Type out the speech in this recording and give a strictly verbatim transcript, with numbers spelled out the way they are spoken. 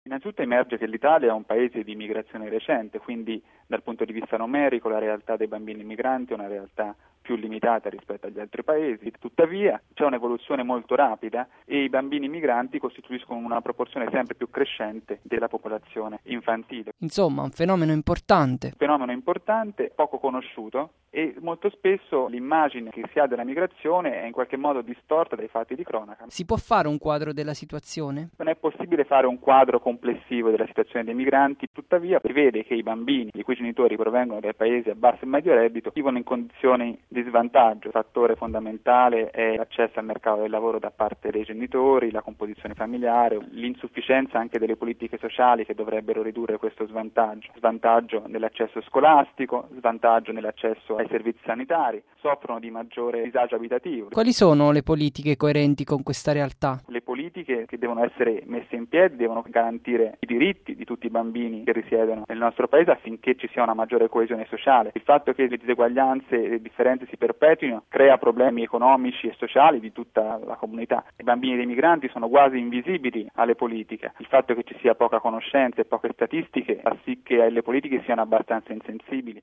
Innanzitutto emerge che l'Italia è un paese di immigrazione recente, quindi dal punto di vista numerico la realtà dei bambini immigranti è una realtà più limitata rispetto agli altri paesi. Tuttavia c'è un'evoluzione molto rapida e i bambini migranti costituiscono una proporzione sempre più crescente della popolazione infantile. Insomma, un fenomeno importante. Un fenomeno importante, poco conosciuto, e molto spesso l'immagine che si ha della migrazione è in qualche modo distorta dai fatti di cronaca. Si può fare un quadro della situazione? Non è possibile fare un quadro complessivo della situazione dei migranti, tuttavia si vede che i bambini i cui genitori provengono dai paesi a basso e medio reddito vivono in condizioni di svantaggio. Il fattore fondamentale è l'accesso al mercato del lavoro da parte dei genitori, la composizione familiare, l'insufficienza anche delle politiche sociali che dovrebbero ridurre questo svantaggio. Svantaggio nell'accesso scolastico, svantaggio nell'accesso ai servizi sanitari, soffrono di maggiore disagio abitativo. Quali sono le politiche coerenti con questa realtà? Le politiche che devono essere messe in piedi devono garantire i diritti di tutti i bambini che risiedono nel nostro paese affinché ci sia una maggiore coesione sociale. Il fatto che le diseguaglianze e le differenze si perpetuino crea problemi economici e sociali di tutta la comunità. I bambini dei migranti sono quasi invisibili alle politiche. Il fatto che ci sia poca conoscenza e poche statistiche fa sì che le politiche siano abbastanza insensibili.